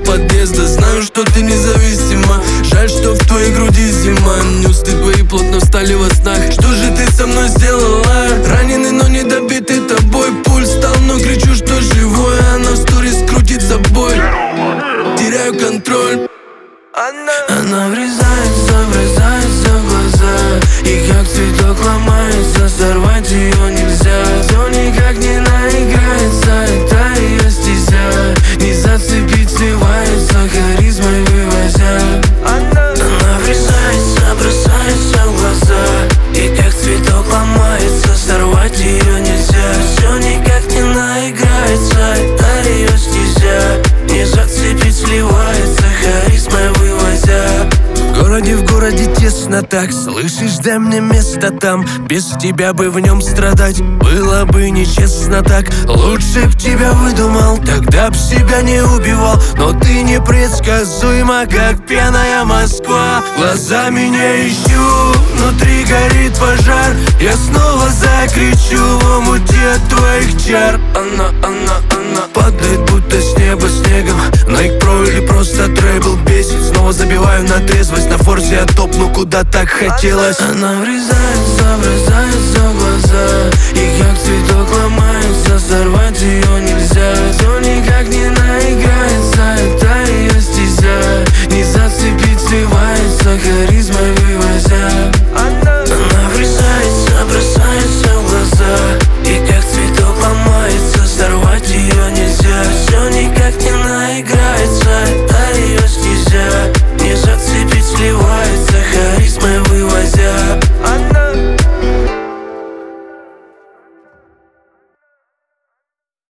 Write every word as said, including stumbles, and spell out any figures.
подъезда. Знаю, что ты независима, жаль, что в твоей груди зима. Нюсты твои плотно встали во снах. Что же ты со мной сделала? Раненый, но не добитый тобой. Пульс стал, но кричу, что живой. Она в сторис крутит собой. Теряю контроль. Она, Она врезается, врезается в глаза. И как цветок ломается, сорвать ее нельзя. Все никак не наиграется, это ее стезя. Не зацепить, сливается, харизмой вывозя. Она, Она врезается, бросается в глаза. И как цветок ломается, сорвать ее нельзя. Все никак не наиграется, это ее стезя. Не зацепить, сливается, харизмой вывозя. В городе, в городе тесно так. Слышишь, дай мне место там. Без тебя бы в нем страдать было бы нечестно так. Лучше б тебя выдумал, тогда б себя не убивал. Но ты непредсказуема, как пьяная Москва. Глазами не ищу, внутри горит пожар. Я снова закричу в омуте от твоих чар. Она, она, она падает будто с неба снегом. Nike Pro или просто трейбл бесит. Снова забиваю на трезвость, на форсе я топну, куда так хотелось. Она врезается, врезается в глаза. И как цветок ломается, сорвать ее нельзя. Все никак не наиграется, это ее стезя. Не зацепить, сливается, харизмой вывозя. Она, Она врезается, бросается в глаза. И как цветок ломается, сорвать ее нельзя. Все никак не